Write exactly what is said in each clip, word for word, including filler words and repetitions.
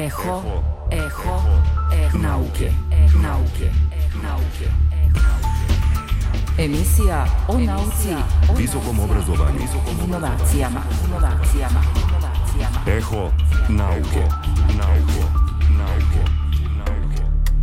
Eho, eho, eho nauke, nauke, nauke. Emisija o nauci, visokom obrazovanju, inovacijama, inovacijama, inovacijama. Eho nauke, nauke, nauke, nauke.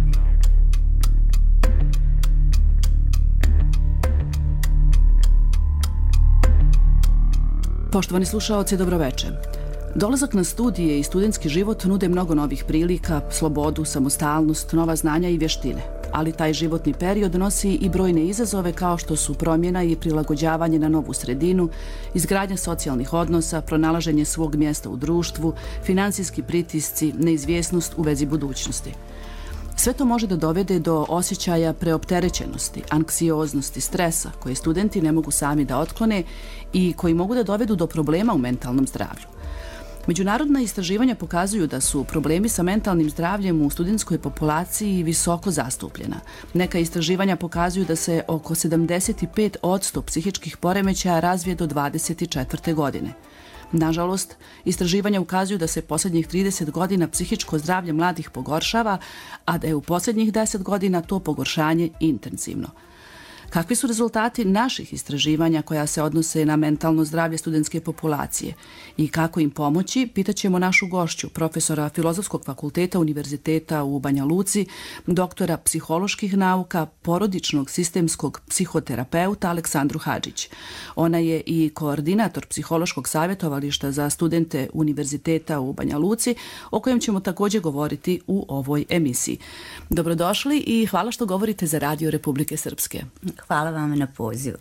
Poštovani slušaoci, dobroveče. Dolazak na studije i studentski život nude mnogo novih prilika, slobodu, samostalnost, nova znanja i vještine. Ali taj životni period nosi i brojne izazove kao što su promjena i prilagođavanje na novu sredinu, izgradnja socijalnih odnosa, pronalaženje svog mjesta u društvu, financijski pritisci, neizvjesnost u vezi budućnosti. Sve to može da dovede do osjećaja preopterećenosti, anksioznosti, stresa koje studenti ne mogu sami da otklone i koji mogu da dovedu do problema u mentalnom zdravlju. Međunarodna istraživanja pokazuju da su problemi sa mentalnim zdravljem u studentskoj populaciji visoko zastupljena. Neka istraživanja pokazuju da se oko sedamdeset pet posto psihičkih poremećaja razvije do dvadeset četvrte godine. Nažalost, istraživanja ukazuju da se posljednjih trideset godina psihičko zdravlje mladih pogoršava, a da je u posljednjih deset godina to pogoršanje intenzivno. Kakvi su rezultati naših istraživanja koja se odnose na mentalno zdravlje studentske populacije i kako im pomoći, pitaćemo našu gošću, profesora Filozofskog fakulteta Univerziteta u Banja Luci, doktora psiholoških nauka, porodičnog sistemskog psihoterapeuta Aleksandru Hadžić. Ona je i koordinator psihološkog savjetovališta za studente Univerziteta u Banja Luci, o kojem ćemo također govoriti u ovoj emisiji. Dobrodošli i hvala što govorite za Radio Republike Srpske. Hvala vam na pozivu.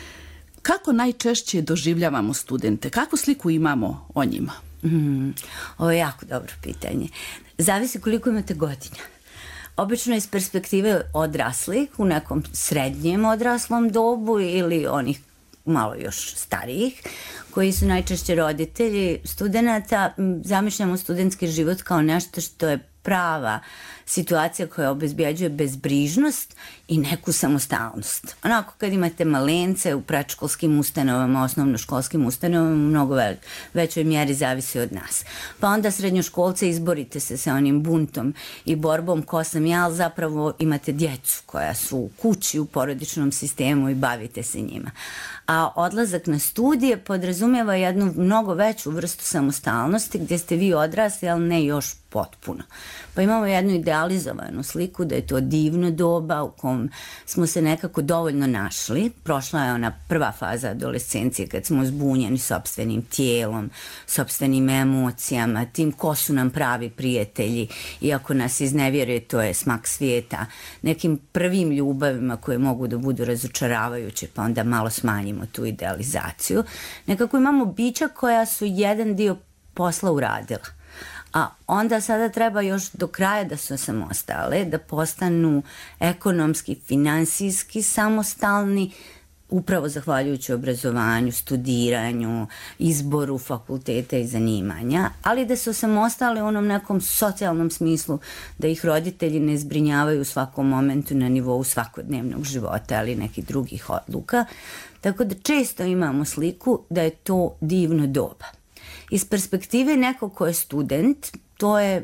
Kako najčešće doživljavamo studente? Kakvu sliku imamo o njima? Mm, ovo je jako dobro pitanje. Zavisi koliko imate godina. Obično iz perspektive odraslih u nekom srednjem odraslom dobu ili onih malo još starijih, koji su najčešće roditelji studenata, zamišljamo studentski život kao nešto što je prava situacija koja obezbjeđuje bezbrižnost i neku samostalnost. Onako kad imate malence u predškolskim ustanovama, osnovnoškolskim ustanovama, mnogo ve- većoj mjeri zavisi od nas. Pa onda srednjoškolce izborite se sa onim buntom i borbom ko sam ja, ali zapravo imate djecu koja su u kući, u porodičnom sistemu i bavite se njima. A odlazak na studije podrazumijeva jednu mnogo veću vrstu samostalnosti gdje ste vi odrasli, ali ne još potpuno. Pa imamo jednu idealizovanu sliku da je to divno doba u kom smo se nekako dovoljno našli. Prošla je ona prva faza adolescencije kad smo zbunjeni sopstvenim tijelom, sopstvenim emocijama, tim ko su nam pravi prijatelji, iako nas iznevjere, to je smak svijeta, nekim prvim ljubavima koje mogu da budu razočaravajuće, pa onda malo smanjimo tu idealizaciju. Nekako imamo bića koja su jedan dio posla uradila. A onda sada treba još do kraja da su samostale, da postanu ekonomski, finansijski samostalni, upravo zahvaljujući obrazovanju, studiranju, izboru fakulteta i zanimanja, ali da su samostali u onom nekom socijalnom smislu, da ih roditelji ne zbrinjavaju u svakom momentu na nivou svakodnevnog života, ali nekih drugih odluka. Tako da često imamo sliku da je to divno doba. Iz perspektive nekog ko je student, to je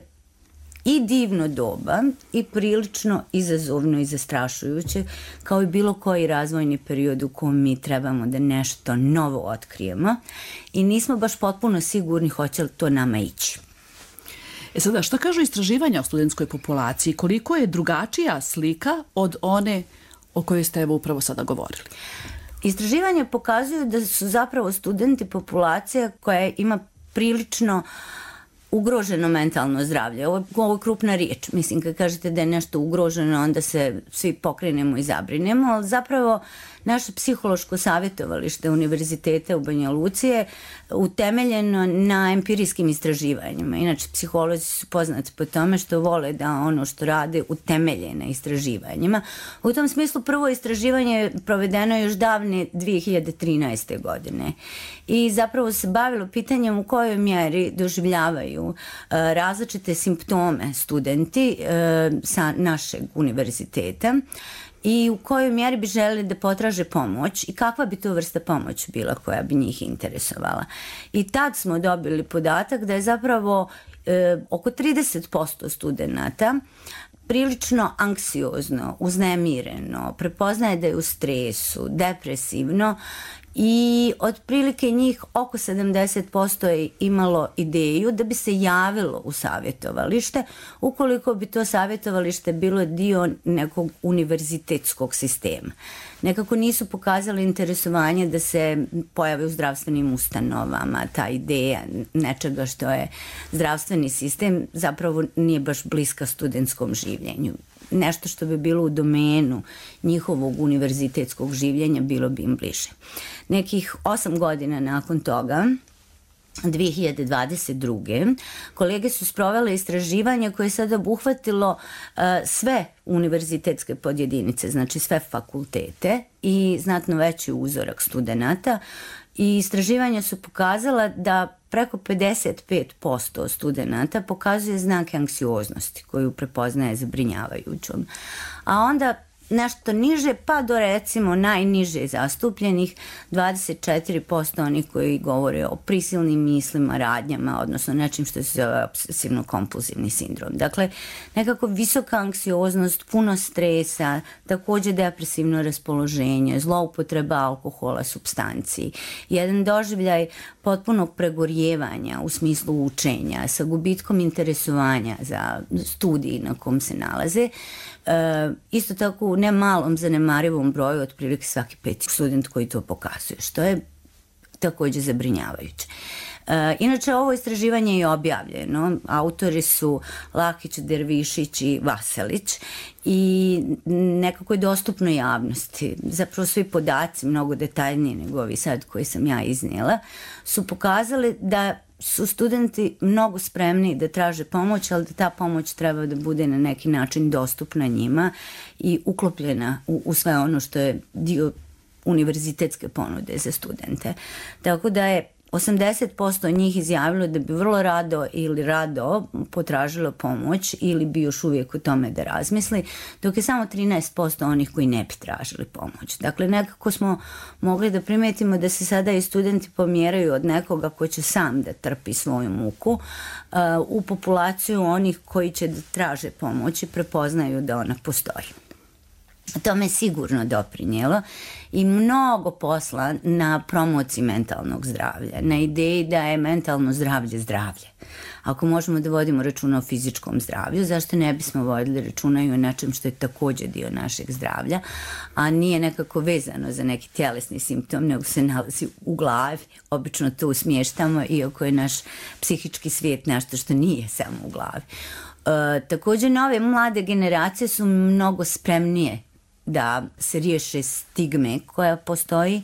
i divno doba i prilično izazovno i zastrašujuće, kao i bilo koji razvojni period u kojem mi trebamo da nešto novo otkrijemo i nismo baš potpuno sigurni hoće li to nama ići. E sada, šta kažu istraživanja o studentskoj populaciji? Koliko je drugačija slika od one o kojoj ste evo upravo sada govorili? Istraživanja pokazuju da su zapravo studenti populacija koja ima prilično ugroženo mentalno zdravlje. Ovo, ovo je krupna riječ. Mislim, kad kažete da je nešto ugroženo, onda se svi pokrenemo i zabrinemo, ali zapravo naše psihološko savjetovalište Univerziteta u Banja Luci je utemeljeno na empirijskim istraživanjima. Inače, psiholozi su poznati po tome što vole da ono što rade utemelje na istraživanjima. U tom smislu prvo istraživanje je provedeno još davne dvije hiljade trinaeste. godine i zapravo se bavilo pitanjem u kojoj mjeri doživljavaju uh, različite simptome studenti uh, sa našeg univerziteta i u kojoj mjeri bi želeli da potraže pomoć i kakva bi to vrsta pomoć bila koja bi njih interesovala. I tad smo dobili podatak da je zapravo e, oko trideset posto studenata prilično anksiozno, uznemireno, prepoznaje da je u stresu, depresivno i otprilike njih oko sedamdeset posto je imalo ideju da bi se javilo u savjetovalište ukoliko bi to savjetovalište bilo dio nekog univerzitetskog sistema. Nekako nisu pokazali interesovanje da se pojave u zdravstvenim ustanovama. Ta ideja nečega što je zdravstveni sistem zapravo nije baš bliska studentskom življenju. Nešto što bi bilo u domenu njihovog univerzitetskog življenja bilo bi im bliže. Nekih osam godina nakon toga, dve hiljade dvadeset druge. kolege su sprovele istraživanje koje je sada obuhvatilo uh, sve univerzitetske podjedinice, znači sve fakultete i znatno veći uzorak studenata. I istraživanja su pokazala da preko pedeset pet posto studenata pokazuje znake anksioznosti koju prepoznaje zabrinjavajućom. A onda nešto niže, pa do recimo najniže zastupljenih dvadeset četiri posto onih koji govore o prisilnim mislima, radnjama, odnosno nečim što se zove obsesivno-kompulzivni sindrom. Dakle, nekako visoka anksioznost, puno stresa, takođe depresivno raspoloženje, zloupotreba alkohola, supstanciji, jedan doživljaj potpunog pregorjevanja u smislu učenja, sa gubitkom interesovanja za studij na kom se nalaze. E, isto tako u ne malom zanemarivom broju, otprilike svaki peti student koji to pokazuje, što je takođe zabrinjavajuće. E, inače, ovo istraživanje je objavljeno. Autori su Lakić, Dervišić i Vaselić i nekako je dostupno javnosti. Zapravo svi podaci, mnogo detaljniji nego ovi sad koji sam ja iznijela, su pokazali da su studenti mnogo spremni da traže pomoć, ali da ta pomoć treba da bude na neki način dostupna njima i uklopljena u, u sve ono što je dio univerzitetske ponude za studente. Tako da je osamdeset posto njih izjavilo da bi vrlo rado ili rado potražilo pomoć ili bi još uvijek o tome da razmisli, dok je samo trinaest posto onih koji ne bi tražili pomoć. Dakle, nekako smo mogli da primetimo da se sada i studenti pomjeraju od nekoga ko će sam da trpi svoju muku uh, u populaciju onih koji će da traže pomoć i prepoznaju da ona postoji. To me sigurno doprinjelo i mnogo posla na promociji mentalnog zdravlja, na ideji da je mentalno zdravlje zdravlje. Ako možemo da vodimo računa o fizičkom zdravlju, zašto ne bismo vodili računa i o nečem što je takođe dio našeg zdravlja, a nije nekako vezano za neki tjelesni simptom, nego se nalazi u glavi. Obično to usmještamo, iako je naš psihički svijet nešto što nije samo u glavi. E, takođe, nove mlade generacije su mnogo spremnije da se riješe stigme koja postoji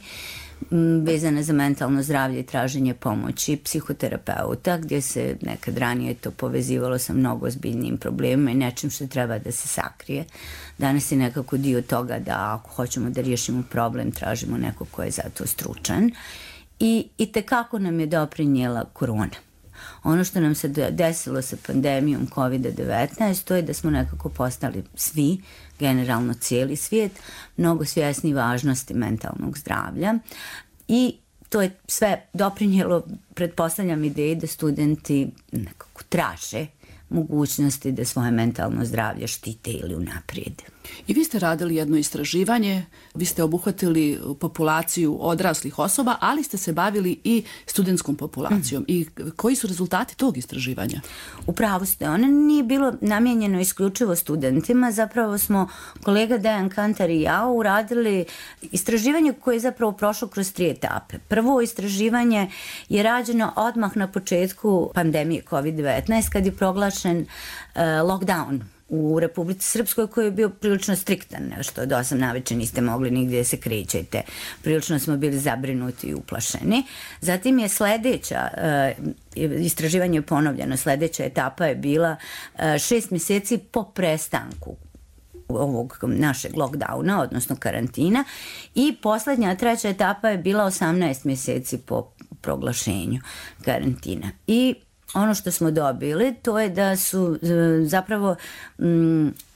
vezana za mentalno zdravlje i traženje pomoći psihoterapeuta, gdje se nekad ranije to povezivalo sa mnogo ozbiljnijim problemima i nečim što treba da se sakrije. Danas je nekako dio toga da ako hoćemo da riješimo problem, tražimo nekog ko je za to stručan. I, i tekako nam je doprinijela korona. Ono što nam se desilo sa pandemijom kovid devetnaest, to je da smo nekako postali svi, generalno cijeli svijet, mnogo svjesni važnosti mentalnog zdravlja i to je sve doprinijelo, pretpostavljam, ideji da studenti nekako traže mogućnosti da svoje mentalno zdravlje štite ili unaprijede. I vi ste radili jedno istraživanje, vi ste obuhvatili populaciju odraslih osoba, ali ste se bavili i studentskom populacijom. Mm. I koji su rezultati tog istraživanja? Upravo ste, ono nije bilo namijenjeno isključivo studentima, zapravo smo kolega Dejan Kantar i ja uradili istraživanje koje je zapravo prošlo kroz tri etape. Prvo istraživanje je rađeno odmah na početku pandemije kovid devetnaest, kad je proglašen uh, lockdown u Republici Srpskoj, koji je bio prilično striktan, što od osam naveče niste mogli nigdje da se krećete. Prilično smo bili zabrinuti i uplašeni. Zatim je sledeća, uh, istraživanje je ponovljeno, sledeća etapa je bila uh, šest mjeseci po prestanku ovog našeg lockdowna, odnosno karantina, i poslednja, treća etapa je bila osamnaest mjeseci po proglašenju karantina. I ono što smo dobili, to je da su zapravo m,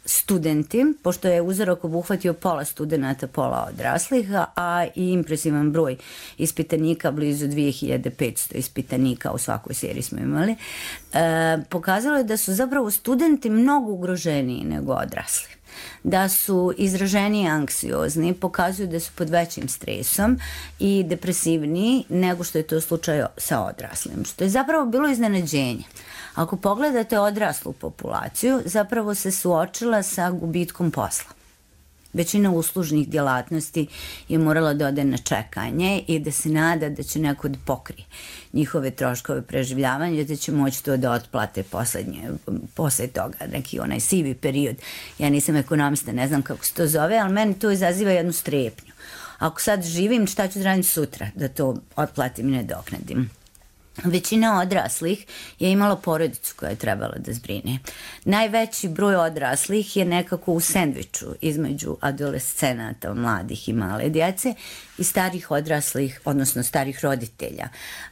studenti, pošto je uzorak obuhvatio pola studenta, pola odraslih, a i impresivan broj ispitanika, blizu dve hiljade petsto ispitanika u svakoj seriji smo imali, e, pokazalo je da su zapravo studenti mnogo ugroženiji nego odrasli. Da su izraženiji anksiozni, pokazuju da su pod većim stresom i depresivniji nego što je to slučaj sa odraslim, što je zapravo bilo iznenađenje. Ako pogledate odraslu populaciju, zapravo se suočila sa gubitkom posla. Većina uslužnih djelatnosti je morala da ode na čekanje i da se nada da će neko da pokrije njihove troškove preživljavanja, da će moći to da otplate poslednje, posle toga, neki onaj sivi period. Ja nisam ekonomista, ne znam kako se to zove, ali meni to izaziva jednu strepnju. Ako sad živim, šta ću da radim sutra, da to otplatim i nadoknadim? Većina odraslih je imala porodicu koja je trebala da zbrine. Najveći broj odraslih je nekako u sendviču između adolescenata, mladih i male djece i starih odraslih, odnosno starih roditelja.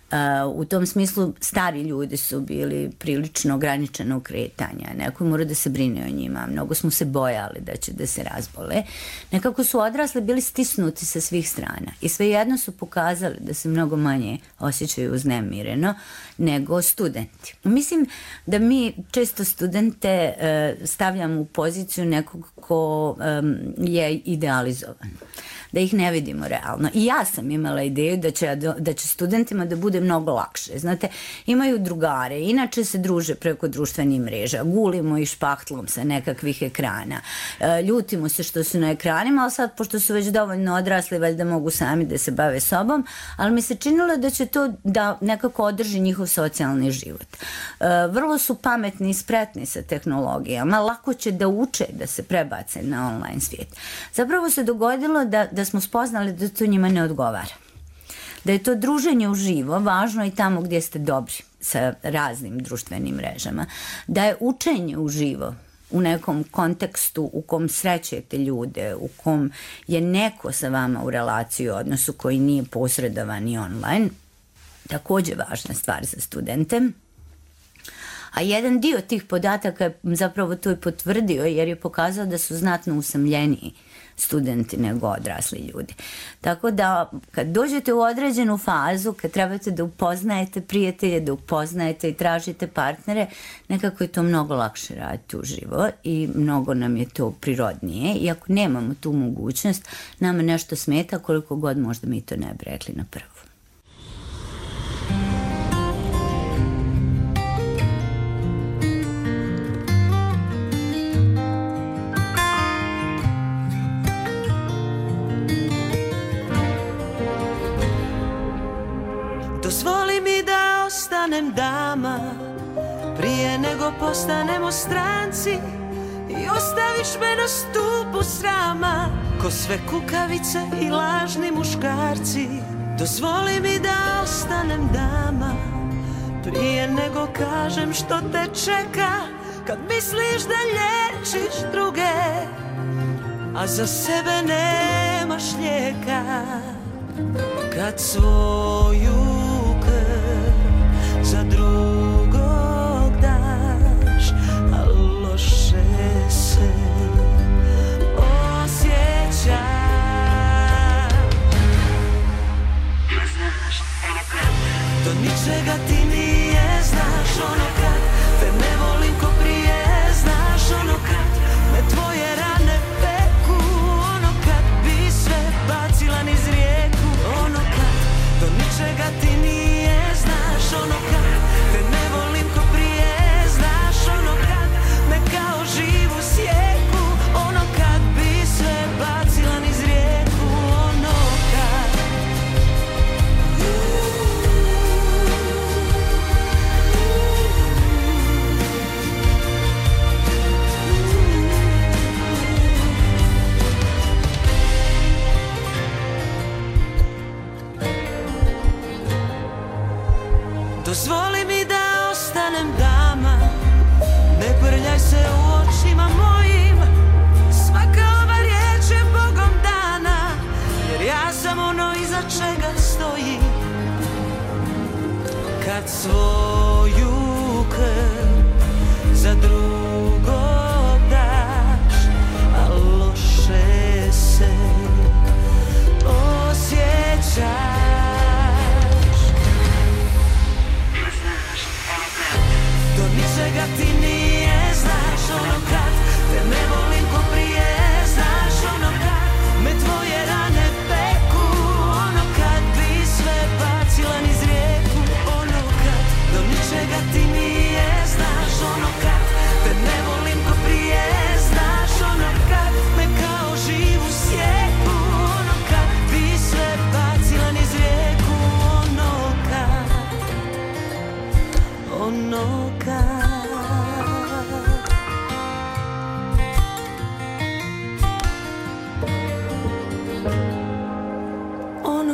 U tom smislu stari ljudi su bili prilično ograničenog kretanja. Neko mora da se brine o njima. Mnogo smo se bojali da će da se razbole. Nekako su odrasli bili stisnuti sa svih strana i svejedno su pokazali da se mnogo manje osjećaju uznemireno nego studenti. Mislim da mi često studente stavljamo u poziciju nekog ko je idealizovan, da ih ne vidimo realno. I ja sam imala ideju da će, da će studentima da bude mnogo lakše. Znate, imaju drugare, inače se druže preko društvenih mreža, gulimo ih špahtlom sa nekakvih ekrana, ljutimo se što su na ekranima, ali sad, pošto su već dovoljno odrasli, valjda mogu sami da se bave sobom, ali mi se činilo da će to da nekako održi njihov socijalni život. Vrlo su pametni i spretni sa tehnologijama, lako će da uče da se prebace na online svijet. Zapravo se dogodilo da, da smo spoznali da to njima ne odgovara. Da je to druženje uživo važno i tamo gdje ste dobri sa raznim društvenim mrežama. Da je učenje uživo u nekom kontekstu u kom srećete ljude, u kom je neko sa vama u relaciji u odnosu koji nije posredovan i online, također važna stvar za studente. A jedan dio tih podataka je zapravo to i potvrdio jer je pokazao da su znatno usamljeniji studenti nego odrasli ljudi. Tako da kad dođete u određenu fazu, kad trebate da upoznajete prijatelje, da upoznajete i tražite partnere, nekako je to mnogo lakše raditi uživo i mnogo nam je to prirodnije. I ako nemamo tu mogućnost, nama nešto smeta koliko god možda mi to ne bi rekli na prvu. Dozvoli mi da ostanem dama prije nego postanemo stranci i ostaviš me na stupu srama ko sve kukavice i lažni muškarci. Dozvoli mi da ostanem dama prije nego kažem što te čeka kad misliš da liječiš druge, a za sebe nemaš lijeka. Kad svoju za drugog daš, a loše se osjećaš. Do ničega ti nije, znaš ono kad te ne volim ko prije, znaš ono kad me tvoje rane peku, ono kad bi sve bacila niz rijeku, ono kad do ničega ti nije, znaš ono kad te ne volim ko prije, znaš ono kad me kao živu sjeku, ono kad bi sve bacila niz rijeku, ono kad. Dozvoli mi da ostanem dama, ne prljaj se u očima mojim, svaka ova riječ je Bogom dana, jer ja sam ono iza čega stojim. Kad svoju krv za drugog daš,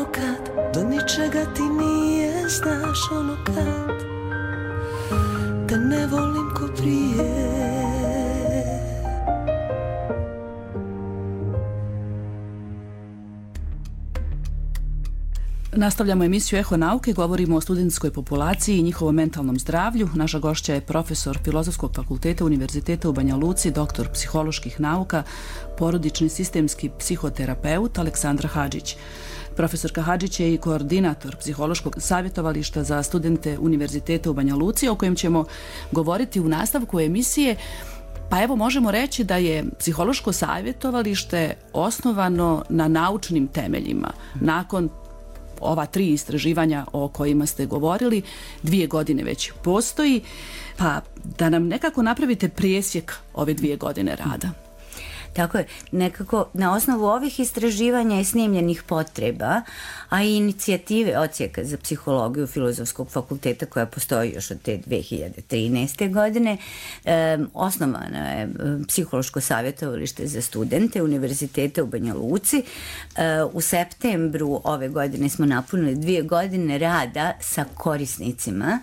kad do ničega ti nije, znaš ono kad te ne volim ko prije. Nastavljamo emisiju Eho nauke, govorimo o studentskoj populaciji i njihovom mentalnom zdravlju. Naša gošća je profesor Filozofskog fakulteta Univerziteta u Banja Luci, doktor psiholoških nauka, porodični sistemski psihoterapeut Aleksandra Hadžić. Profesorka Hadžić je i koordinator psihološkog savjetovališta za studente Univerziteta u Banja Luci, o kojem ćemo govoriti u nastavku emisije. Pa evo, možemo reći da je psihološko savjetovalište osnovano na naučnim temeljima. Nakon ova tri istraživanja o kojima ste govorili, dvije godine već postoji, pa da nam nekako napravite presjek ove dvije godine rada. Tako je, nekako na osnovu ovih istraživanja i snimljenih potreba, a i inicijative Odsjeka za psihologiju Filozofskog fakulteta koja postoji još od te dve hiljade trinaeste. godine, e, osnovano je psihološko savjetovalište za studente Univerziteta u Banja Luci. E, u septembru ove godine smo napunili dvije godine rada sa korisnicima,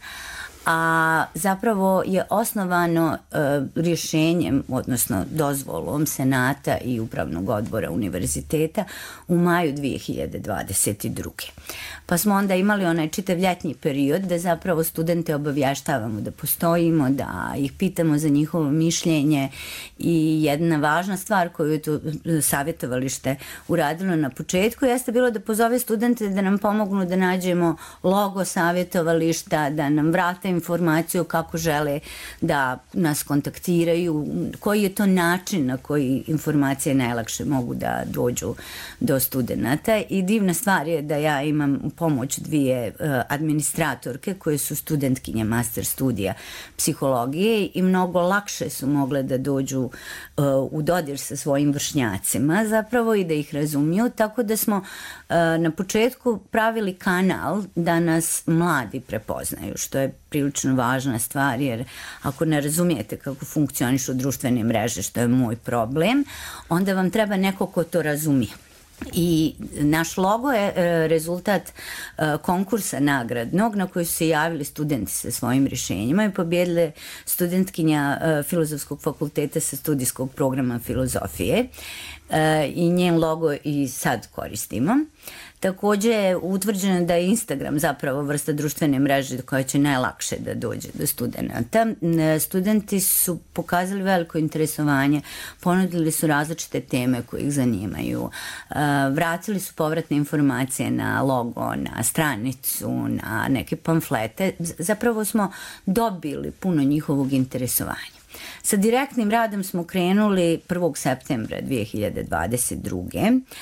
a zapravo je osnovano e, rješenjem, odnosno dozvolom Senata i Upravnog odbora univerziteta u maju dve hiljade dvadeset druge. Pa smo onda imali onaj čitav ljetnji period da zapravo studente obavještavamo da postojimo, da ih pitamo za njihovo mišljenje, i jedna važna stvar koju je tu savjetovalište uradilo na početku jeste bilo da pozove studente da nam pomognu da nađemo logo savjetovališta, da nam vrate informaciju kako žele da nas kontaktiraju, koji je to način na koji informacije najlakše mogu da dođu do studenata. I divna stvar je da ja imam pomoć dvije uh, administratorke koje su studentkinje master studija psihologije i mnogo lakše su mogle da dođu uh, u dodir sa svojim vršnjacima zapravo i da ih razumiju, tako da smo uh, na početku pravili kanal da nas mladi prepoznaju, što je prilično važna stvar, jer ako ne razumijete kako funkcionišu društvene mreže, što je moj problem, onda vam treba neko ko to razumije. I naš logo je e, rezultat e, konkursa nagradnog na koji su se javili studenti sa svojim rješenjima i pobjedile studentkinja e, Filozofskog fakulteta sa studijskog programa filozofije e, i njen logo i sad koristimo. Također je utvrđeno da je Instagram zapravo vrsta društvene mreže koja će najlakše da dođe do studenta. Studenti su pokazali veliko interesovanje, ponudili su različite teme koje ih zanimaju, vratili su povratne informacije na logo, na stranicu, na neke pamflete. Zapravo smo dobili puno njihovog interesovanja. Sa direktnim radom smo krenuli prvog septembra dve hiljade dvadeset druge.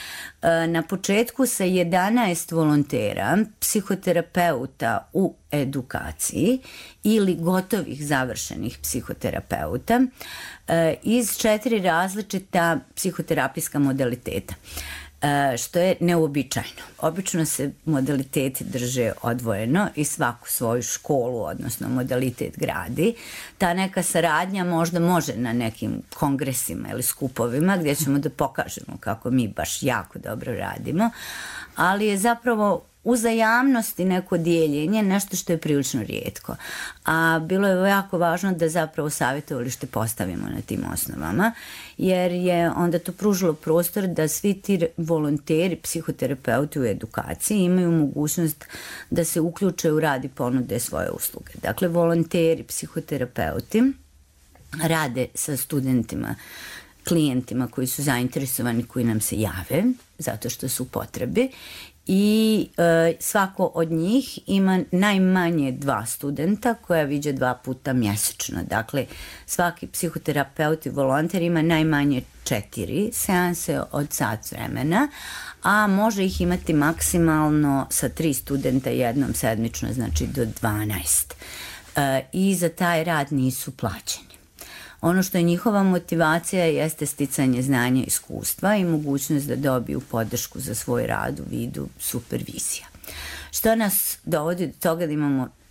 Na početku sa jedanaest volontera, psihoterapeuta u edukaciji ili gotovih završenih psihoterapeuta iz četiri različita psihoterapijska modaliteta, što je neuobičajeno. Obično se modaliteti drže odvojeno i svaku svoju školu, odnosno modalitet gradi. Ta neka saradnja možda može na nekim kongresima ili skupovima gdje ćemo da pokažemo kako mi baš jako dobro radimo, ali je zapravo uzajamnost i neko dijeljenje nešto što je prilično rijetko. A bilo je jako važno da zapravo savjetovalište postavimo na tim osnovama, jer je onda to pružilo prostor da svi ti volonteri, psihoterapeuti u edukaciji imaju mogućnost da se uključe u rad i ponude svoje usluge. Dakle, volonteri, psihoterapeuti rade sa studentima, klijentima koji su zainteresovani, koji nam se jave zato što su u potrebi, i e, svako od njih ima najmanje dva studenta koja viđe dva puta mjesečno. Dakle, svaki psihoterapeut i volonter ima najmanje četiri seanse od sat vremena, a može ih imati maksimalno sa tri studenta jednom sedmično, znači do dvanaest. E, I za taj rad nisu plaćeni. Ono što je njihova motivacija jeste sticanje znanja i iskustva i mogućnost da dobiju podršku za svoj rad u vidu supervizija. Što nas dovodi do toga da imamo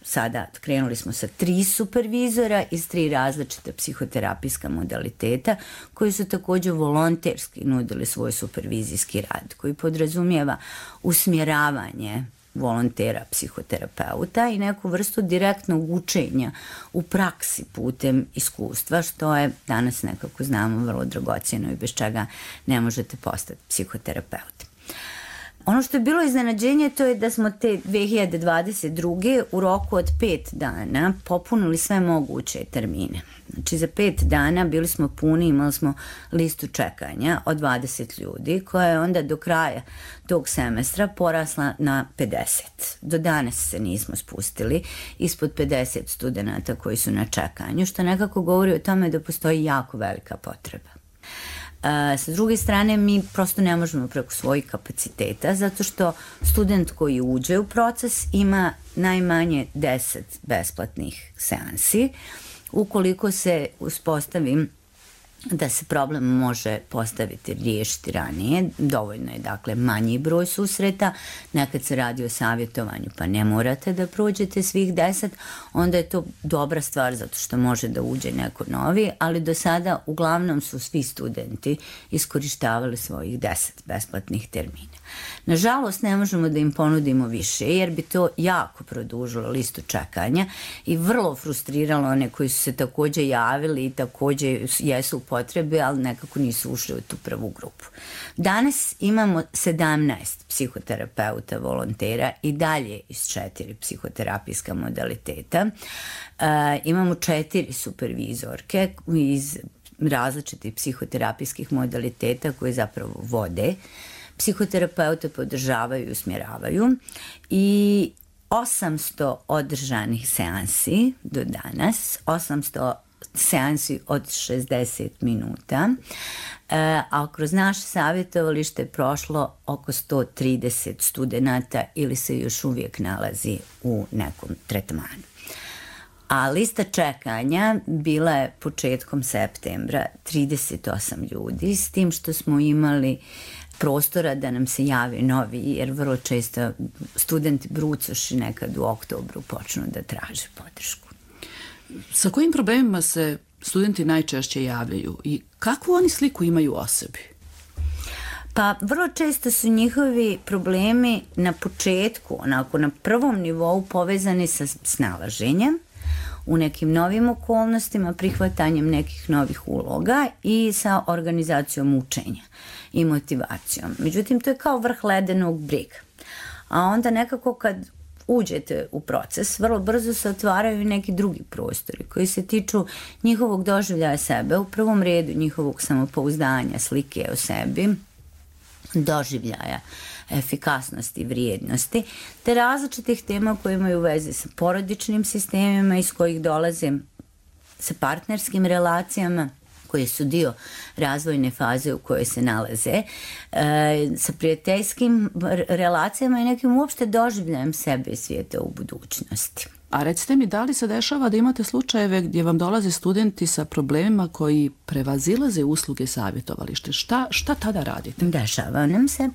sada krenuli smo sa tri supervizora iz tri različita psihoterapijska modaliteta koji su također volonterski nudili svoj supervizijski rad koji podrazumijeva usmjeravanje volontera psihoterapeuta i neku vrstu direktnog učenja u praksi putem iskustva, što je danas nekako znamo vrlo dragocjeno i bez čega ne možete postati psihoterapeut. Ono što je bilo iznenađenje to je da smo te dve hiljade dvadeset druge u roku od pet dana popunili sve moguće termine. Znači za pet dana bili smo puni, imali smo listu čekanja od dvadeset ljudi koja je onda do kraja tog semestra porasla na pedeset. Do danas se nismo spustili ispod pedeset studenata koji su na čekanju, što nekako govori o tome da postoji jako velika potreba. Uh, sa druge strane, mi prosto ne možemo preko svojih kapaciteta, zato što student koji uđe u proces ima najmanje deset besplatnih seansi. Ukoliko se uspostavi da se problem može postaviti, riješiti ranije, dovoljno je dakle manji broj susreta, nekad se radi o savjetovanju pa ne morate da prođete svih deset, onda je to dobra stvar zato što može da uđe neko novi, ali do sada uglavnom su svi studenti iskorištavali svojih deset besplatnih termina. Nažalost, ne možemo da im ponudimo više jer bi to jako produžilo listu čekanja i vrlo frustriralo one koji su se također javili i također jesu u potrebi, ali nekako nisu ušli u tu prvu grupu. Danas imamo sedamnaest psihoterapeuta volontera i dalje iz četiri psihoterapijska modaliteta. E, imamo četiri supervizorke iz različitih psihoterapijskih modaliteta koje zapravo vode psihoterapeute, podržavaju i usmjeravaju i osamsto održanih seansi do danas, osamsto seansi od šezdeset minuta, e, a kroz naše savjetovalište je prošlo oko sto trideset studenata ili se još uvijek nalazi u nekom tretmanu. A lista čekanja bila je početkom septembra trideset osam ljudi, s tim što smo imali prostora da nam se javi novi, jer vrlo često studenti brucoši nekad u oktobru počnu da traže podršku. Sa kojim problemima se studenti najčešće javljaju i kakvu oni sliku imaju o sebi? Pa vrlo često su njihovi problemi na početku, onako na prvom nivou povezani sa snalaženjem u nekim novim okolnostima, prihvatanjem nekih novih uloga i sa organizacijom učenja i motivacijom. Međutim, to je kao vrh ledenog brega. A onda nekako kad uđete u proces, vrlo brzo se otvaraju i neki drugi prostori koji se tiču njihovog doživljaja sebe, u prvom redu njihovog samopouzdanja, slike o sebi, doživljaja efikasnosti, vrijednosti, te različitih tema koje imaju veze sa porodičnim sistemima iz kojih dolaze, sa partnerskim relacijama koje su dio razvojne faze u kojoj se nalaze, e, sa prijateljskim relacijama i nekim uopšte doživljajem sebe i svijeta u budućnosti. A recite mi, da li se dešava da imate slučajeve gdje vam dolaze studenti sa problemima koji prevazilaze usluge savjetovalište? Šta, šta tada radite? Dešava nam se.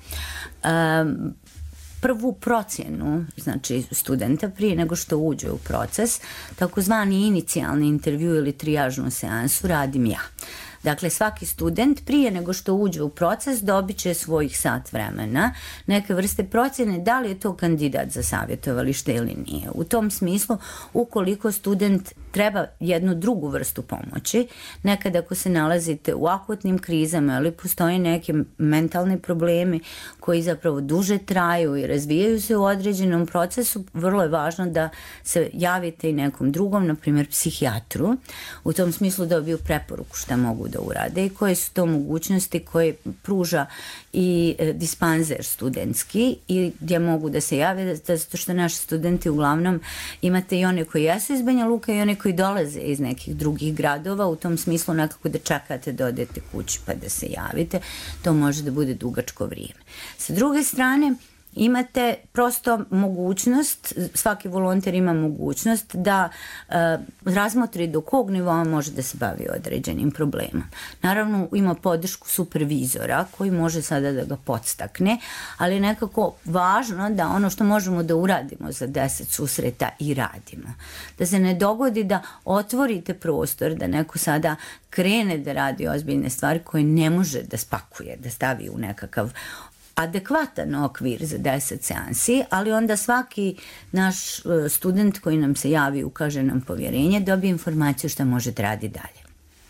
Um, prvu procjenu, znači studenta prije nego što uđe u proces, takozvani inicijalni intervju ili trijažnu seansu radim ja. Dakle, svaki student prije nego što uđe u proces dobit će svojih sat vremena, neke vrste procjene da li je to kandidat za savjetovalište ili nije. U tom smislu, ukoliko student treba jednu drugu vrstu pomoći, nekad ako se nalazite u akutnim krizama ili postoje neki mentalni problemi koji zapravo duže traju i razvijaju se u određenom procesu, vrlo je važno da se javite i nekom drugom, na primjer psihijatru, u tom smislu dobiju preporuku šta mogu da urade i koje su to mogućnosti koje pruža i dispanzer studentski i gdje mogu da se jave, zato što naši studenti uglavnom imate i one koji jesu iz Banja Luka i one koji dolaze iz nekih drugih gradova, u tom smislu nekako da čekate da odete kući pa da se javite, to može da bude dugačko vrijeme. Sa druge strane, imate prosto mogućnost, svaki volonter ima mogućnost da uh, razmotri do kog nivoa može da se bavi određenim problemom. Naravno ima podršku supervizora koji može sada da ga podstakne, ali je nekako važno da ono što možemo da uradimo za deset susreta i radimo. Da se ne dogodi da otvorite prostor, da neko sada krene da radi ozbiljne stvari koje ne može da spakuje, da stavi u nekakav adekvatan okvir za deset seansi, ali onda svaki naš student koji nam se javi, ukaže nam povjerenje, dobije informaciju šta može da radi dalje.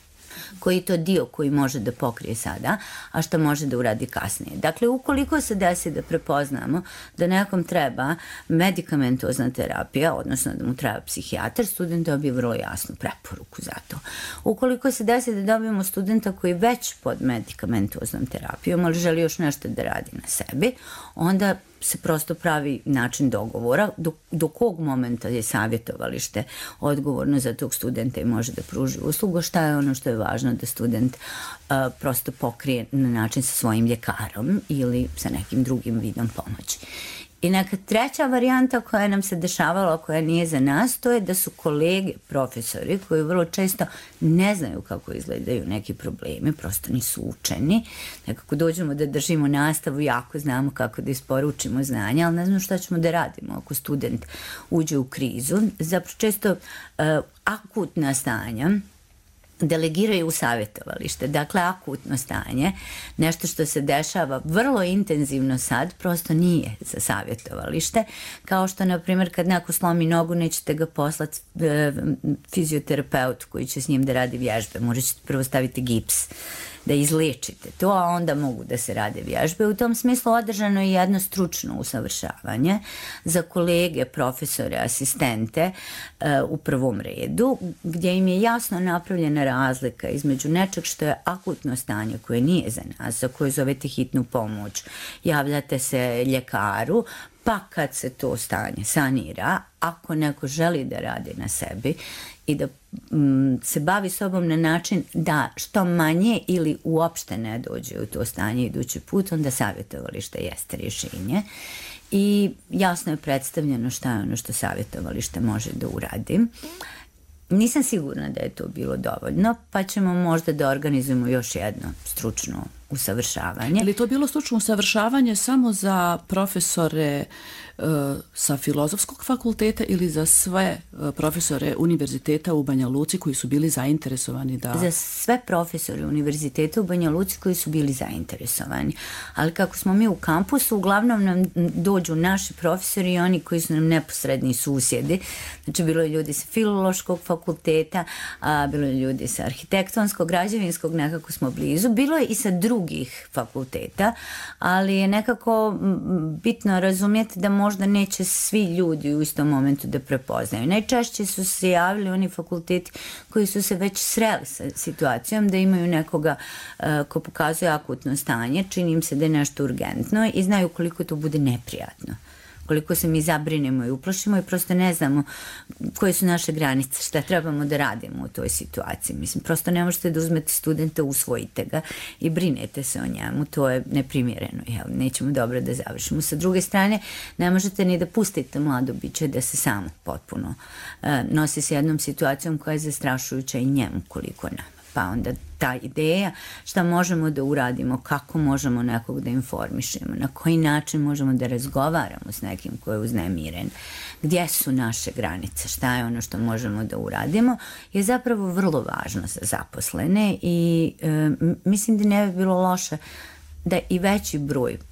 Koji je to dio koji može da pokrije sada, a šta može da uradi kasnije. Dakle, ukoliko se desi da prepoznamo da nekom treba medikamentozna terapija, odnosno da mu treba psihijatar, student dobije vrlo jasnu preporuku za to. Ukoliko se desi da dobijemo studenta koji već pod medikamentoznom terapijom, ali želi još nešto da radi na sebi, onda se prosto pravi način dogovora do, do kog momenta je savjetovalište odgovorno za tog studenta i može da pruži uslugu, šta je ono što je važno da student uh, prosto pokrije na način sa svojim ljekarom ili sa nekim drugim vidom pomoći. I neka treća varijanta koja nam se dešavala, koja nije za nas, to je da su kolege profesori koji vrlo često ne znaju kako izgledaju neki problemi, prosto nisu učeni. Nekako dođemo da držimo nastavu, jako znamo kako da isporučimo znanja, ali ne znamo šta ćemo da radimo ako student uđe u krizu. Zapravo često uh, akutna stanja delegiraju u savjetovalište. Dakle, akutno stanje, nešto što se dešava vrlo intenzivno sad, prosto nije za savjetovalište. Kao što, na primjer, kad neko slomi nogu, nećete ga poslati e, fizioterapeutu koji će s njim da radi vježbe. Morat ćete prvo staviti gips, da izliječite to, a onda mogu da se rade vježbe. U tom smislu održano je jedno stručno usavršavanje za kolege, profesore, asistente e, u prvom redu, gdje im je jasno napravljena razlika između nečeg što je akutno stanje koje nije za nas, za koje zovete hitnu pomoć, javljate se ljekaru, pa kad se to stanje sanira, ako neko želi da radi na sebi i da m, se bavi sobom na način da što manje ili uopšte ne dođe u to stanje idući put, onda savjetovalište jeste rješenje. I jasno je predstavljeno šta je ono što savjetovalište može da uradi. Nisam sigurna da je to bilo dovoljno, pa ćemo možda da organizujemo još jedno stručno usavršavanje. Ali to bilo stručno usavršavanje samo za profesore uh, sa Filozofskog fakulteta ili za sve uh, profesore univerziteta u Banja Luci koji su bili zainteresovani da... Za sve profesore univerziteta u Banja Luci koji su bili zainteresovani. Ali kako smo mi u kampusu, uglavnom nam dođu naši profesori i oni koji su nam neposredni susjedi. Znači, bilo je ljudi sa Filološkog fakulteta, a bilo je ljudi sa arhitektonskog, građevinskog, nekako smo blizu. Bilo je i sa drugih drugih fakulteta, ali je nekako bitno razumjeti da možda neće svi ljudi u istom momentu da prepoznaju. Najčešće su se javili oni fakulteti koji su se već sreli sa situacijom da imaju nekoga uh, ko pokazuje akutno stanje, čini im se da je nešto urgentno i znaju koliko to bude neprijatno. Koliko se mi zabrinemo i uplašimo i prosto ne znamo koje su naše granice, šta trebamo da radimo u toj situaciji. Mislim, prosto ne možete da uzmete studenta, usvojite ga i brinete se o njemu, to je neprimjereno, jel? Nećemo dobro da završimo. Sa druge strane, ne možete ni da pustite mlado biće da se samo potpuno uh, nosi s jednom situacijom koja je zastrašujuća i njemu koliko nama. Pa onda ta ideja šta možemo da uradimo, kako možemo nekog da informišemo, na koji način možemo da razgovaramo s nekim ko je uznemiren, gdje su naše granice, šta je ono što možemo da uradimo, je zapravo vrlo važno za zaposlene i e, mislim da ne bi bilo loše da i veći broj e,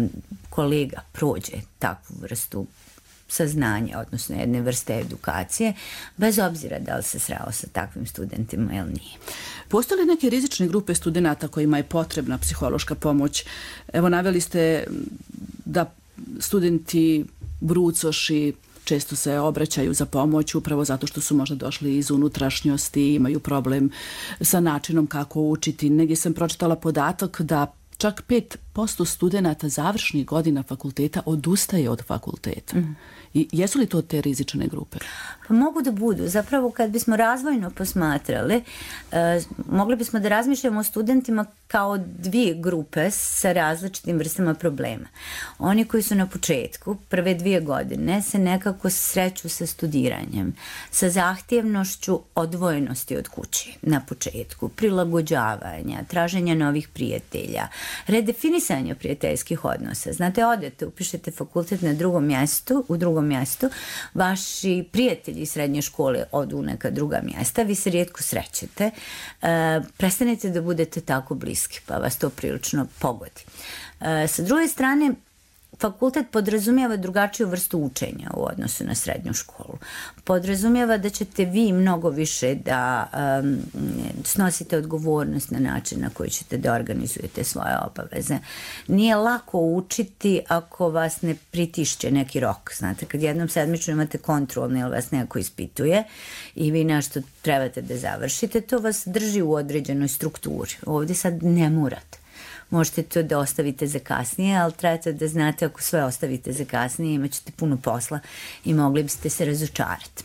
kolega prođe takvu vrstu saznanja, odnosno jedne vrste edukacije, bez obzira da li se sreo sa takvim studentima ili nije. Postoje li neke rizične grupe studenata kojima je potrebna psihološka pomoć? Evo, naveli ste da studenti brucoši često se obraćaju za pomoć upravo zato što su možda došli iz unutrašnjosti, imaju problem sa načinom kako učiti. Negdje sam pročitala podatak da čak pet posto studenata završnih godina fakulteta odustaje od fakulteta. Mm. I jesu li to te rizične grupe? Pa mogu da budu. Zapravo kad bismo razvojno posmatrali, eh, mogli bismo da razmišljamo o studentima kao dvije grupe sa različitim vrstama problema. Oni koji su na početku, prve dvije godine, se nekako sreću sa studiranjem, sa zahtjevnošću odvojenosti od kuće na početku, prilagođavanja, traženja novih prijatelja, redefinisanja prijateljskih odnosa. Znate, odete, upišete fakultet na drugom mjestu, u drugom mjestu, vaši prijatelji iz srednje škole odu u neka druga mjesta, vi se rijetko srećete, e, prestanete da budete tako bliski, pa vas to prilično pogodi. E, sa druge strane, fakultet podrazumijeva drugačiju vrstu učenja u odnosu na srednju školu. Podrazumijeva da ćete vi mnogo više da um, snosite odgovornost na način na koji ćete da organizujete svoje obaveze. Nije lako učiti ako vas ne pritišće neki rok. Znate, kad jednom sedmično imate kontrolni ili vas neko ispituje i vi nešto trebate da završite, to vas drži u određenoj strukturi. Ovdje sad ne morate. Možete to da ostavite za kasnije, ali trebate da znate ako sve ostavite za kasnije imat ćete puno posla i mogli biste se razočarati.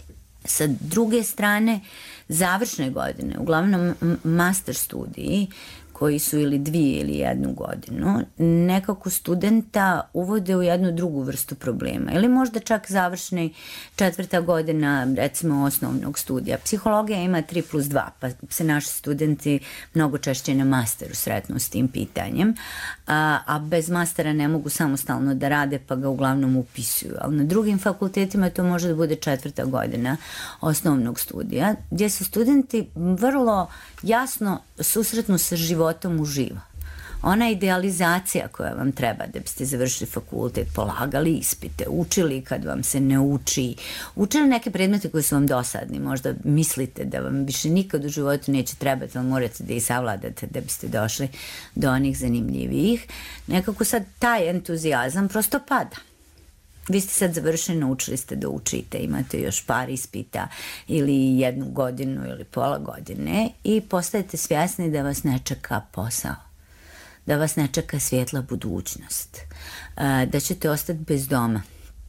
Sa druge strane, završne godine, uglavnom master studiji, koji su ili dvije ili jednu godinu, nekako studenta uvode u jednu drugu vrstu problema. Ili možda čak završna četvrta godina, recimo, osnovnog studija. Psihologija ima tri plus dva, pa se naši studenti mnogo češće na masteru sretnu s tim pitanjem, a, a bez mastera ne mogu samostalno da rade, pa ga uglavnom upisuju. Ali na drugim fakultetima to može da bude četvrta godina osnovnog studija, gdje se studenti vrlo jasno susretnu sa životom uživo. Ona idealizacija koja vam treba da biste završili fakultet, polagali ispite, učili kad vam se ne uči, učili neke predmete koji su vam dosadni, možda mislite da vam više nikad u životu neće trebati, ali morate da ih savladate da biste došli do onih zanimljivijih. Nekako sad taj entuzijazam prosto pada. Vi ste sad završeni, naučili ste da učite, imate još par ispita ili jednu godinu ili pola godine i postajete svjesni da vas ne čeka posao, da vas ne čeka svjetla budućnost, da ćete ostati bez doma,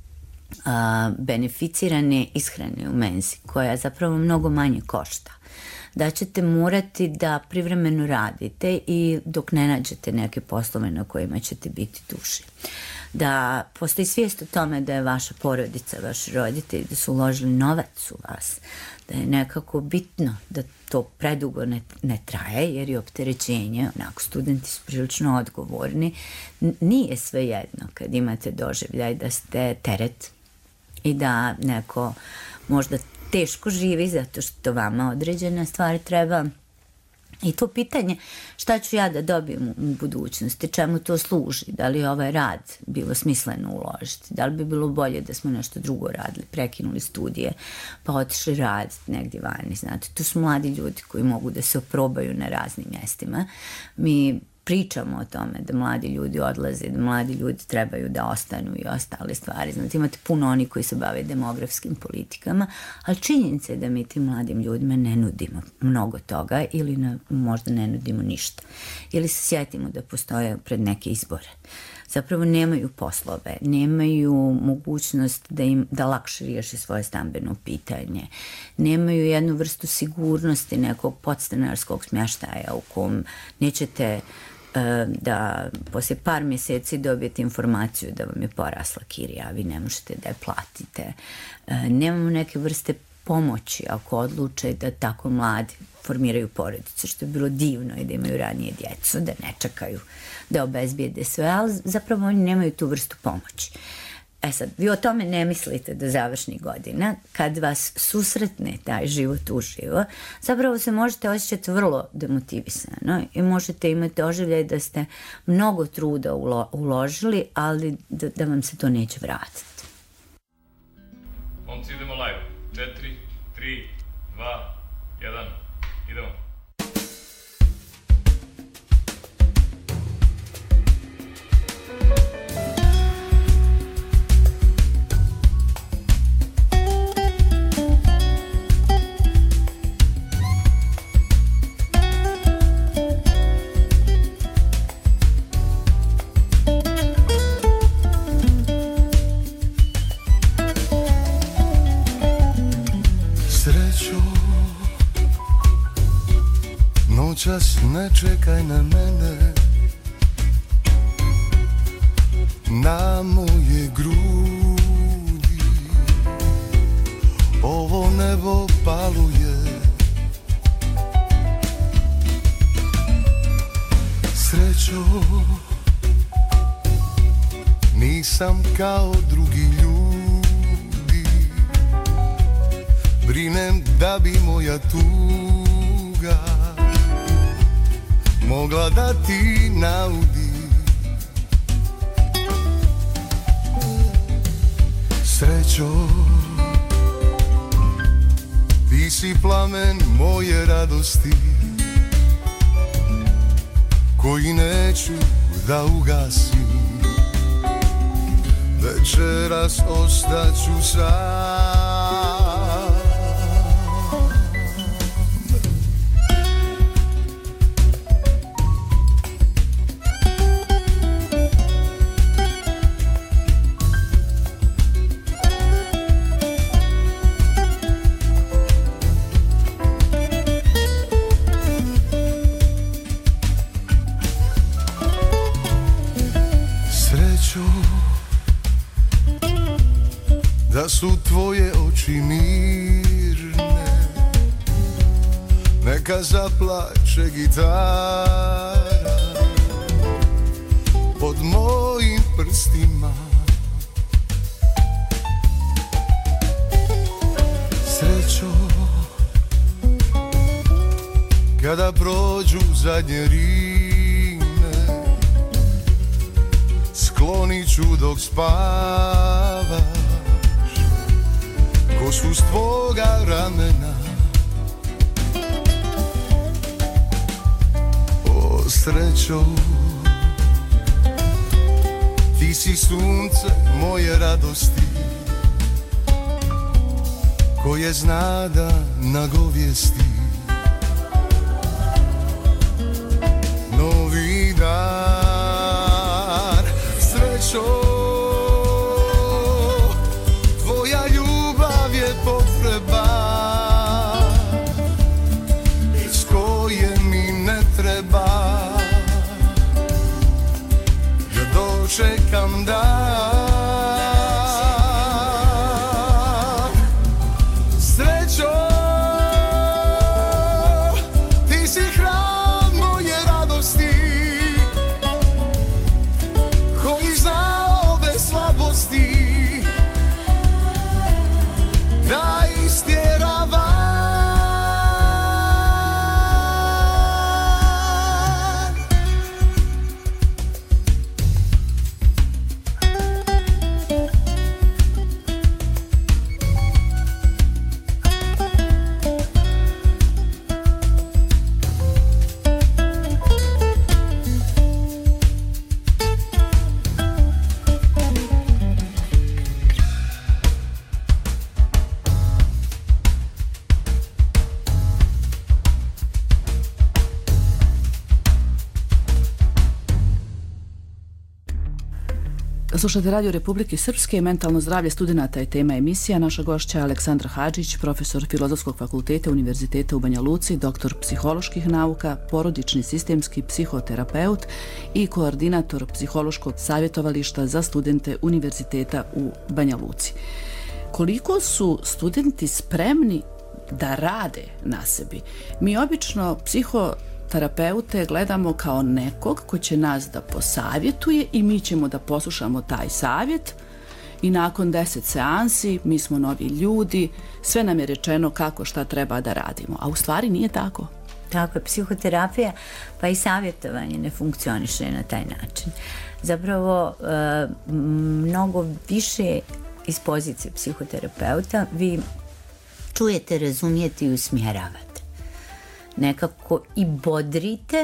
beneficirane ishrane u menzi, koja zapravo mnogo manje košta, da ćete morati da privremeno radite i dok ne nađete neke poslove na kojima ćete biti duži. Da postoji svijest o tome da je vaša porodica, vaši roditelji, da su uložili novac u vas, da je nekako bitno da to predugo ne, ne traje, jer je opterećenje, onako studenti su prilično odgovorni, nije sve jedno kad imate doživljaj da ste teret i da neko možda teško živi zato što vama određena stvar treba. I to pitanje šta ću ja da dobijem u budućnosti, čemu to služi, da li je ovaj rad bilo smisleno uložiti, da li bi bilo bolje da smo nešto drugo radili, prekinuli studije, pa otišli raditi negdje vani, znate, tu su mladi ljudi koji mogu da se oprobaju na raznim mjestima. Mi pričamo o tome da mladi ljudi odlaze, da mladi ljudi trebaju da ostanu i ostale stvari. Znate, imate puno oni koji se bave demografskim politikama, ali činjenica je da mi tim mladim ljudima ne nudimo mnogo toga ili na, možda ne nudimo ništa. Ili se sjetimo da postoje pred neke izbore. Zapravo nemaju poslove, nemaju mogućnost da im da lakše riješi svoje stambeno pitanje, nemaju jednu vrstu sigurnosti nekog podstanarskog smještaja u kom nećete da poslije par mjeseci dobijete informaciju da vam je porasla kirija, a vi ne možete da je platite. Nemamo neke vrste pomoći ako odluče da tako mladi formiraju porodice, što je bilo divno i da imaju ranije djecu, da ne čekaju da obezbijede sve, ali zapravo oni nemaju tu vrstu pomoći. E sad, vi o tome ne mislite do završnih godina, kad vas susretne taj život uživo, zapravo se možete osjećati vrlo demotivisano i možete imati doživljaj da ste mnogo truda ulo- uložili, ali da, da vam se to neće vratiti. Momci, idemo live. četiri, tri, dva, jedan, idemo. Noćas ne čekaj na mene, na moje grudi. Ovo nebo paluje, srećo, nisam kao drugi ljudi. Brinem da bi moja tuga mogla da ti naudi. Srećo, ti si plamen moje radosti, koji neću da ugasim. Večeras ostaću sam. Da su tvoje oči mirne, neka zaplače gitara pod mojim prstima. Srećo, kada prođu zadnje rime, sklonit ću dok spavaš kosu s tvoga ramena. O srećo, ti si sunce moje radosti, koje zna da nagovijesti novi dan. Srećo, tvoja ljubav je potreba iz koje mi ne treba da dočekam dan. Srećo, ti si hram moje radosti, koji zna ove slabosti da istjera van. Slušate Radio Republike Srpske, mentalno zdravlje studenata je tema emisija. Naša gošća je Aleksandra Hadžić, profesor Filozofskog fakulteta Univerziteta u Banja Luci, doktor psiholoških nauka, porodični sistemski psihoterapeut i koordinator psihološkog savjetovališta za studente Univerziteta u Banja Luci. Koliko su studenti spremni da rade na sebi? Mi obično psiho terapeute gledamo kao nekog ko će nas da posavjetuje i mi ćemo da poslušamo taj savjet i nakon deset seansi mi smo novi ljudi, sve nam je rečeno kako šta treba da radimo, a u stvari nije tako. Tako je, psihoterapija pa i savjetovanje ne funkcioniše na taj način. Zapravo mnogo više iz pozicije psihoterapeuta vi čujete, razumijete i usmjeravate. Nekako i bodrite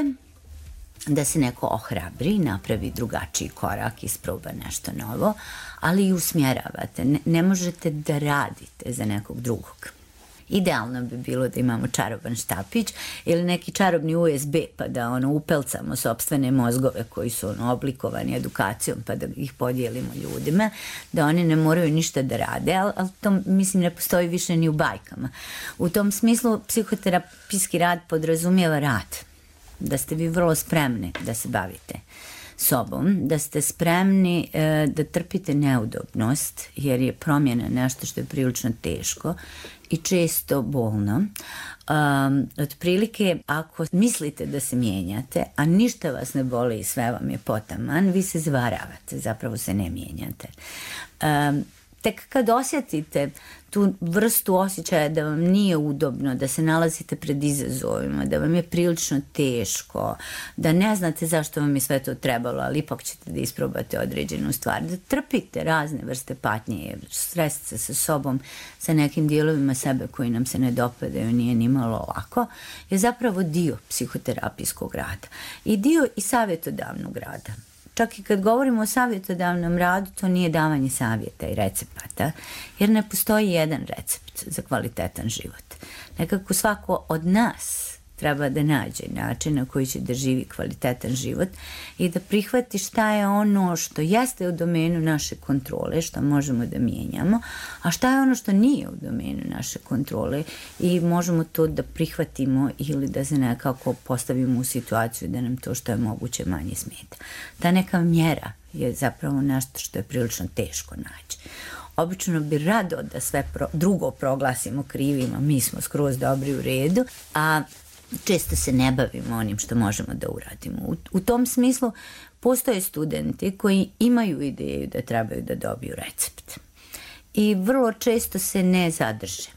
da se neko ohrabri, napravi drugačiji korak, isproba nešto novo, ali i usmjeravate. Ne, ne možete da radite za nekog drugog. Idealno bi bilo da imamo čaroban štapić ili neki čarobni U S B pa da ono upelcamo sopstvene mozgove koji su ono, oblikovani edukacijom pa da ih podijelimo ljudima, da oni ne moraju ništa da rade, ali, ali to mislim ne postoji više ni u bajkama. U tom smislu psihoterapijski rad podrazumijeva rad. da ste vi vrlo spremni da se bavite sobom, da ste spremni e, da trpite neudobnost, jer je promjena nešto što je prilično teško i često bolno. Um, otprilike, ako mislite da se mijenjate, a ništa vas ne boli i sve vam je potaman, vi se zavaravate, zapravo se ne mijenjate. Um, tek kad osjetite tu vrstu osjećaja da vam nije udobno, da se nalazite pred izazovima, da vam je prilično teško, da ne znate zašto vam je sve to trebalo, ali ipak ćete da isprobate određenu stvar, da trpite razne vrste patnje, sresti se sa sobom, sa nekim dijelovima sebe koji nam se ne dopadaju, nije ni malo lako, je zapravo dio psihoterapijskog rada i dio i savjetodavnog rada. Čak i kad govorimo o savjetodavnom radu, to nije davanje savjeta i recepata, jer ne postoji jedan recept za kvalitetan život. Nekako svako od nas treba da nađe način na koji će da živi kvalitetan život i da prihvati šta je ono što jeste u domenu naše kontrole, što možemo da mijenjamo, a šta je ono što nije u domenu naše kontrole i možemo to da prihvatimo ili da se nekako postavimo u situaciju da nam to što je moguće manje smeta. Ta neka mjera je zapravo nešto što je prilično teško naći. Obično bi rado da sve pro, drugo proglasimo krivima, mi smo skroz dobri u redu, a često se ne bavimo onim što možemo da uradimo. U, u tom smislu postoje studenti koji imaju ideju da trebaju da dobiju recept i vrlo često se ne zadrže.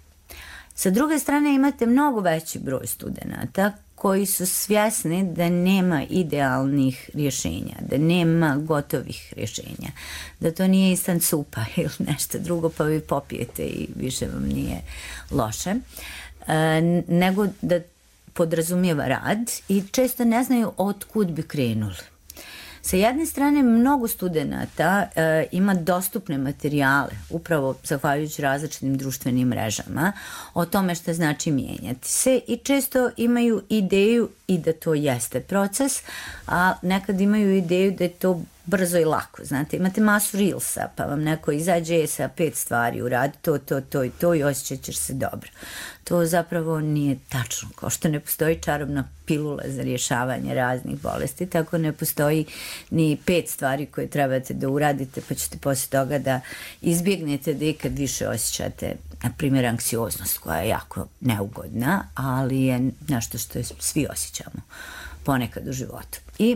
Sa druge strane imate mnogo veći broj studenata koji su svjesni da nema idealnih rješenja, da nema gotovih rješenja, da to nije instant supa ili nešto drugo pa vi popijete i više vam nije loše, e, nego da podrazumijeva rad i često ne znaju od kud bi krenuli. Sa jedne strane, mnogo studenata e, ima dostupne materijale, upravo zahvaljujući različitim društvenim mrežama, o tome što znači mijenjati se i često imaju ideju i da to jeste proces, a nekad imaju ideju da je to brzo i lako. Znate, imate masu reelsa, pa vam neko izađe sa pet stvari, uradi to, to, to i to i osjećat ćeš se dobro. To zapravo nije tačno. Kao što ne postoji čarobna pilula za rješavanje raznih bolesti, tako ne postoji ni pet stvari koje trebate da uradite, pa ćete poslije toga da izbjegnete da ikad više osjećate, na primjer, anksioznost koja je jako neugodna, ali je nešto što je svi osjećamo ponekad u životu. I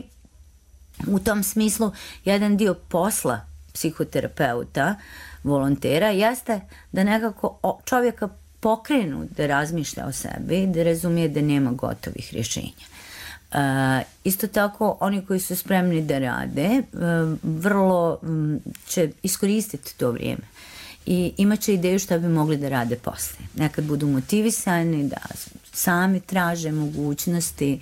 u tom smislu, jedan dio posla psihoterapeuta, volontera, jeste da nekako čovjeka pokrenu da razmišlja o sebi, da razumije da nema gotovih rješenja. Uh, isto tako, oni koji su spremni da rade, uh, vrlo um, će iskoristiti to vrijeme i imat će ideju šta bi mogli da rade poslije. Nekad budu motivisani da sami traže mogućnosti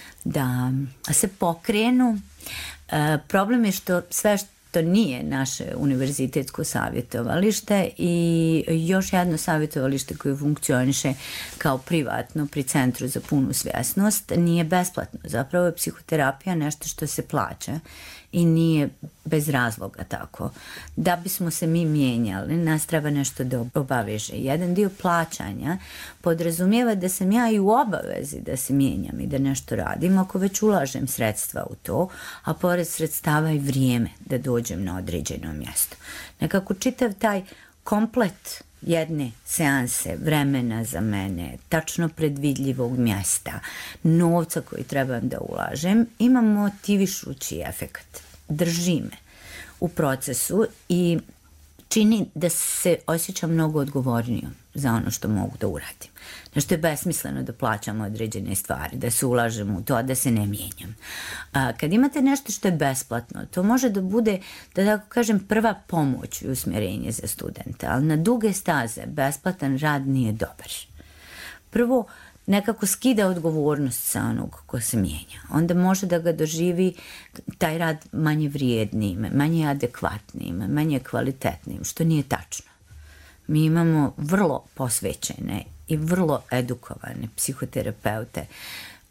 da se pokrenu. E, problem je što sve što nije naše univerzitetsko savjetovalište i još jedno savjetovalište koje funkcioniše kao privatno pri Centru za punu svjesnost nije besplatno. Zapravo je psihoterapija nešto što se plaća i nije bez razloga tako. Da bismo se mi mijenjali, nas treba nešto da obaveže. Jedan dio plaćanja podrazumijeva da sam ja i u obavezi da se mijenjam i da nešto radim ako već ulažem sredstva u to, a pored sredstava i vrijeme da dođem na određeno mjesto. Nekako čitav taj komplet jedne seanse, vremena za mene, tačno predvidljivog mjesta, novca koji trebam da ulažem, ima motivišući efekt. Drži me u procesu i čini da se osjećam mnogo odgovornijom za ono što mogu da uradim. Nešto je besmisleno da plaćam određene stvari, da se ulažem u to, a da se ne mijenjam. A, kad imate nešto što je besplatno, to može da bude, da tako kažem, prva pomoć i usmjerenje za studenta, ali na duge staze besplatan rad nije dobar. Prvo, nekako skida odgovornost sa onog ko se mijenja. Onda može da ga doživi taj rad manje vrijednijim, manje adekvatnijim, manje kvalitetnijim, što nije tačno. Mi imamo vrlo posvećene i vrlo edukovane psihoterapeute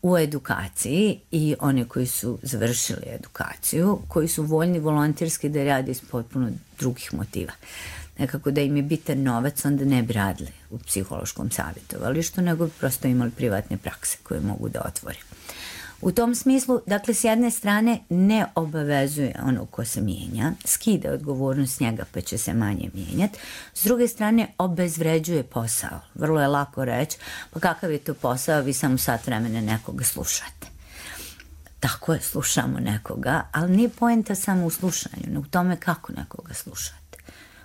u edukaciji i one koji su završili edukaciju, koji su voljni volonterski da rade iz potpuno drugih motiva. Nekako da im je bitan novac, onda ne bi radili u psihološkom savjetovalištu, nego bi prosto imali privatne prakse koje mogu da otvore. U tom smislu, dakle, s jedne strane ne obavezuje ono ko se mijenja, skida odgovornost s njega pa će se manje mijenjati, s druge strane obezvređuje posao. Vrlo je lako reći, pa kakav je to posao, vi samo sat vremena nekoga slušate. Tako je, slušamo nekoga, ali nije poenta samo u slušanju, nego u tome kako nekoga slušate.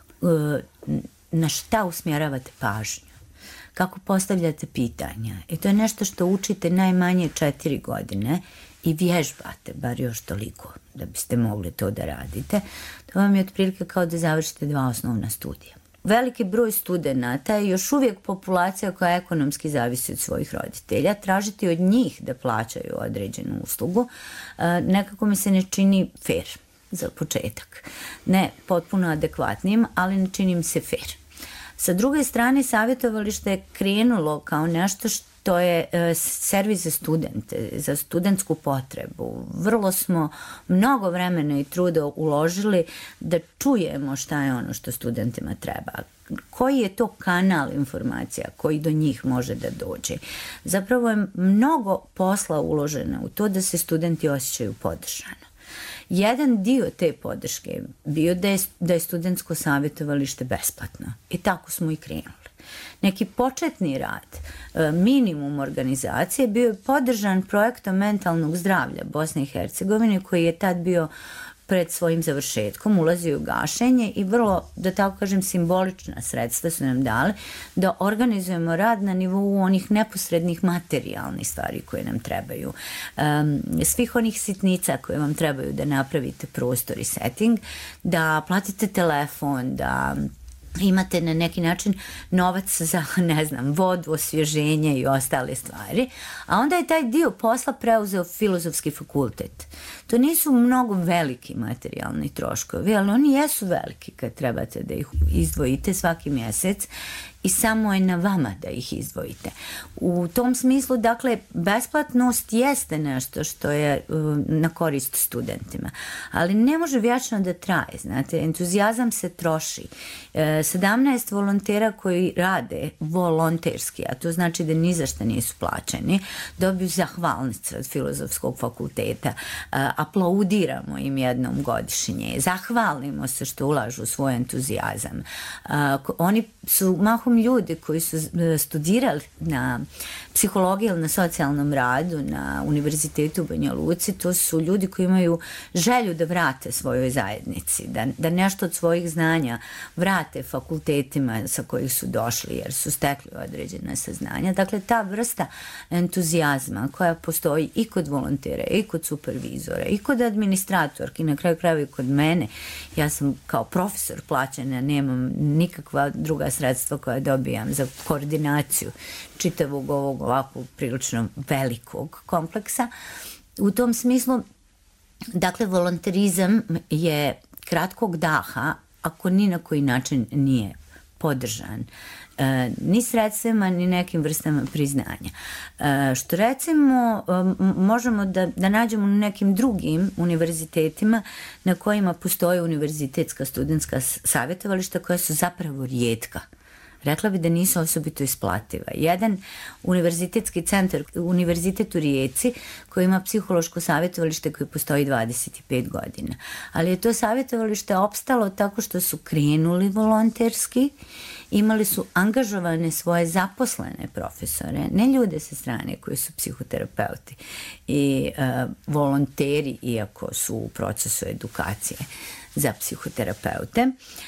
Na šta usmjeravate pažnju, kako postavljate pitanja. I to je nešto što učite najmanje četiri godine i vježbate, bar još toliko, da biste mogli to da radite. To vam je otprilike kao da završite dva osnovna studija. Veliki broj studenata je još uvijek populacija koja ekonomski zavisi od svojih roditelja. Tražiti od njih da plaćaju određenu uslugu nekako mi se ne čini fair za početak. Ne potpuno adekvatnim, ali ne čini mi se fair. Sa druge strane, savjetovalište je krenulo kao nešto što je servis za studente, za studentsku potrebu. Vrlo smo mnogo vremena i truda uložili da čujemo šta je ono što studentima treba. Koji je to kanal informacija koji do njih može da dođe. Zapravo je mnogo posla uloženo u to da se studenti osjećaju podržano. Jedan dio te podrške bio da je, da je studentsko savjetovalište besplatno. I tako smo i krenuli. Neki početni rad, minimum organizacije, bio je podržan projektom mentalnog zdravlja Bosne i Hercegovine, koji je tad bio pred svojim završetkom, ulazio u gašenje i vrlo, da tako kažem, simbolična sredstva su nam dali da organizujemo rad na nivou onih neposrednih materijalnih stvari koje nam trebaju. Um, svih onih sitnica koje vam trebaju da napravite prostor i setting, da platite telefon, da imate na neki način novac za, ne znam, vodu, osvježenje i ostale stvari, a onda je taj dio posla preuzeo Filozofski fakultet. To nisu mnogo veliki materijalni troškovi, ali oni jesu veliki kad trebate da ih izdvojite svaki mjesec i samo je na vama da ih izdvojite. U tom smislu, dakle, besplatnost jeste nešto što je uh, na korist studentima, ali ne može vječno da traje, znate, entuzijazam se troši. E, sedamnaest volontera koji rade volonterski, a to znači da ni za šta nisu plaćeni, dobiju zahvalnice od Filozofskog fakulteta, e, aplaudiramo im jednom godišnje, zahvalimo se što ulažu svoj entuzijazam. E, oni su mahom ljudi koji su studirali na psihologiji ili na socijalnom radu na Univerzitetu u Banja Luci, to su ljudi koji imaju želju da vrate svojoj zajednici, da, da nešto od svojih znanja vrate fakultetima sa kojih su došli jer su stekli određene saznanja. Dakle, ta vrsta entuzijazma koja postoji i kod volontera, i kod supervizora, i kod administratorki, na kraju krajeva i kod mene. Ja sam kao profesor plaćena, nemam nikakva druga sredstva koja dobijam za koordinaciju čitavog ovog ovako prilično velikog kompleksa. U tom smislu, dakle, volonterizam je kratkog daha ako ni na koji način nije podržan. E, ni sredstvima, ni nekim vrstama priznanja. E, što recimo možemo da, da nađemo na nekim drugim univerzitetima na kojima postoje univerzitetska studentska savjetovališta koja su zapravo rijetka. Rekla bi da nisu osobito isplativa. Jedan univerzitetski centar, univerzitet u Rijeci, koji ima psihološko savjetovalište koje postoji dvadeset pet godina. Ali je to savjetovalište opstalo tako što su krenuli volonterski, imali su angažovane svoje zaposlene profesore, ne ljude sa strane koji su psihoterapeuti i uh, volonteri, iako su u procesu edukacije za psihoterapeute.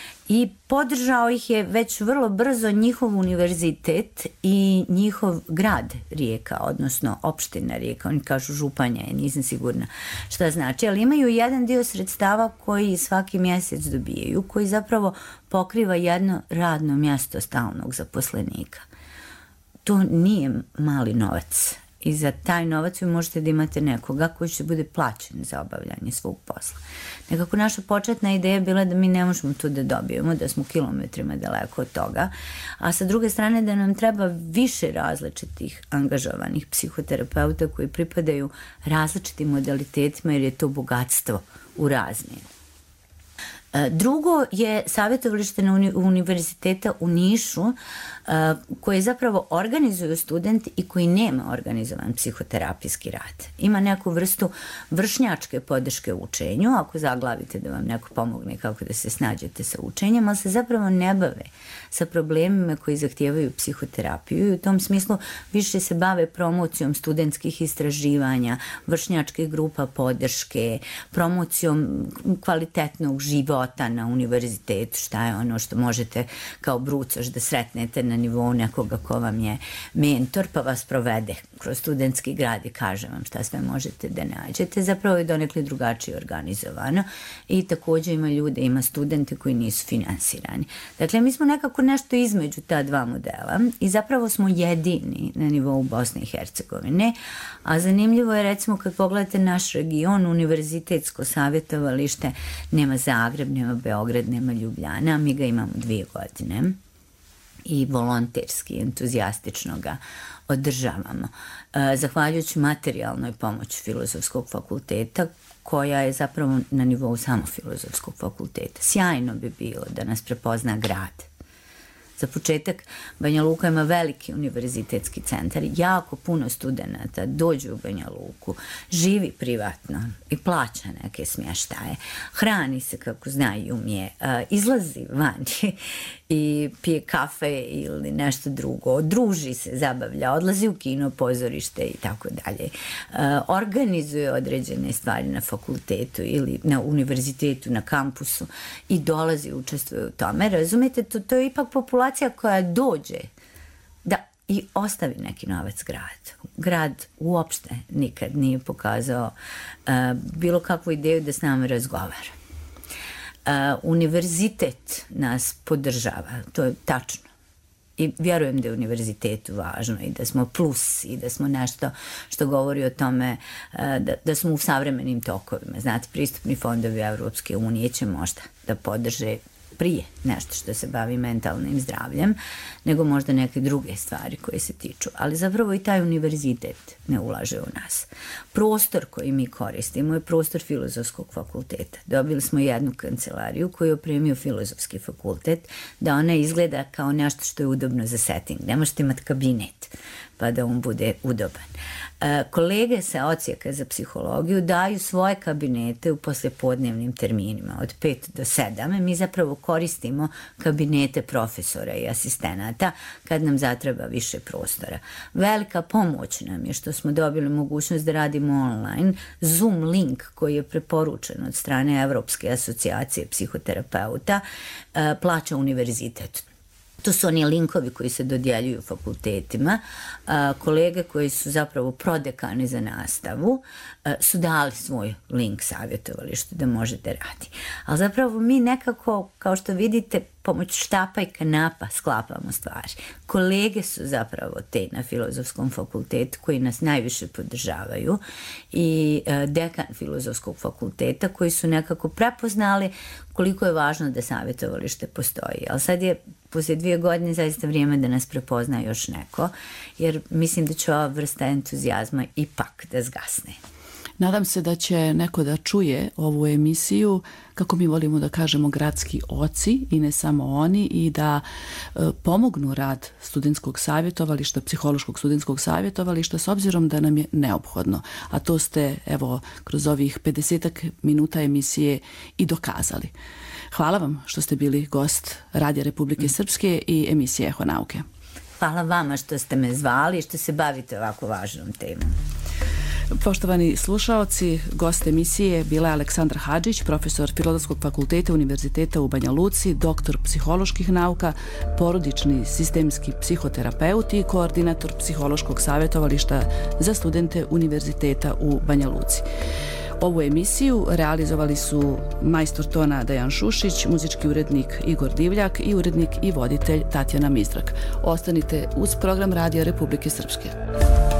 I podržao ih je već vrlo brzo njihov univerzitet i njihov grad Rijeka, odnosno opština Rijeka. Oni kažu Županja, ja nisam sigurna šta znači, ali imaju jedan dio sredstava koji svaki mjesec dobijaju, koji zapravo pokriva jedno radno mjesto stalnog zaposlenika. To nije mali novac I za taj novac vi možete da imate nekoga koji će bude plaćen za obavljanje svog posla. Nekako naša početna ideja je bila da mi ne možemo to da dobijemo, da smo kilometrima daleko od toga, a sa druge strane da nam treba više različitih angažovanih psihoterapeuta koji pripadaju različitim modalitetima jer je to bogatstvo u razmjeni. Drugo je savjetovalište na uni- univerziteta u Nišu koje zapravo organizuju studenti i koji nema organizovan psihoterapijski rad. Ima neku vrstu vršnjačke podrške u učenju, ako zaglavite da vam neko pomogne kako da se snađete sa učenjem, ali se zapravo ne bave sa problemima koji zahtijevaju psihoterapiju i u tom smislu više se bave promocijom studentskih istraživanja, vršnjačkih grupa podrške, promocijom kvalitetnog života na univerzitetu, šta je ono što možete kao brucoš da sretnete na nivou nekoga ko vam je mentor pa vas provede kroz studentski grad i kaže vam šta sve možete da nađete. Zapravo je donekle drugačije organizovano i također ima ljude, ima studente koji nisu finansirani. Dakle, mi smo nekako nešto između ta dva modela i zapravo smo jedini na nivou Bosne i Hercegovine, a zanimljivo je recimo kad pogledate naš region, univerzitetsko savjetovalište, nema Zagreb, nema Beograd, nema Ljubljana, mi ga imamo dvije godine i volonterski, entuzijastično ga održavamo. Zahvaljujući materijalnoj pomoći Filozofskog fakulteta, koja je zapravo na nivou samo Filozofskog fakulteta. Sjajno bi bilo da nas prepozna grad. Za početak, Banja Luka ima veliki univerzitetski centar, jako puno studenata dođu u Banja Luku, živi privatno i plaća neke smještaje, hrani se kako zna i umije, izlazi van i pije kafe ili nešto drugo, druži se, zabavlja, odlazi u kino, pozorište i tako dalje. Organizuje određene stvari na fakultetu ili na univerzitetu, na kampusu i dolazi, učestvuje u tome. Razumete, to, to je ipak populacija koja dođe da i ostavi neki novac gradu. Grad uopšte nikad nije pokazao uh, bilo kakvu ideju da s nama razgovara. Uh, univerzitet nas podržava, to je tačno. I vjerujem da je univerzitetu važno i da smo plus i da smo nešto što govori o tome uh, da, da smo u savremenim tokovima. Znate, pristupni fondovi Evropske unije će možda da podrže prije nešto što se bavi mentalnim zdravljem, nego možda neke druge stvari koje se tiču. Ali zapravo i taj univerzitet ne ulaže u nas. Prostor koji mi koristimo je prostor Filozofskog fakulteta. Dobili smo jednu kancelariju koju je opremio Filozofski fakultet, da ona izgleda kao nešto što je udobno za setting. Ne možete imati kabinet pa da on bude udoban. E, kolege sa odsjeka za psihologiju daju svoje kabinete u poslijepodnevnim terminima od pet do sedam. Mi zapravo koristimo kabinete profesora i asistenata kad nam zatreba više prostora. Velika pomoć nam je što smo dobili mogućnost da radimo online. Zoom link koji je preporučen od strane Evropske asocijacije psihoterapeuta e, plaća univerzitet. To su oni linkovi koji se dodjeljuju fakultetima. A, kolege koji su zapravo prodekani za nastavu a, su dali svoj link savjetovalištu da možete raditi. Ali zapravo mi nekako, kao što vidite, pomoć štapa i kanapa sklapamo stvari. Kolege su zapravo te na Filozofskom fakultetu koji nas najviše podržavaju i a, dekan Filozofskog fakulteta koji su nekako prepoznali koliko je važno da savjetovalište postoji. Ali sad je poslije dvije godine zaista vrijeme da nas prepozna još neko, jer mislim da će ova vrsta entuzijazma ipak da zgasne. Nadam se da će neko da čuje ovu emisiju, kako mi volimo da kažemo, gradski oci i ne samo oni, i da e, pomognu rad studentskog savjetovališta, psihološkog studentskog savjetovališta, s obzirom da nam je neophodno. A to ste, evo, kroz ovih pedesetak minuta emisije i dokazali. Hvala vam što ste bili gost Radija Republike Srpske i emisije Eho nauke. Hvala vama što ste me zvali i što se bavite ovako važnom temom. Poštovani slušaoci, gost emisije bila je Aleksandra Hadžić, profesor Filozofskog fakulteta Univerziteta u Banja Luci, doktor psiholoških nauka, porodični sistemski psihoterapeut i koordinator psihološkog savjetovališta za studente Univerziteta u Banja Luci. Ovu emisiju realizovali su majstor tona Dejan Šušić, muzički urednik Igor Divljak i urednik i voditelj Tatjana Mizrak. Ostanite uz program Radija Republike Srpske.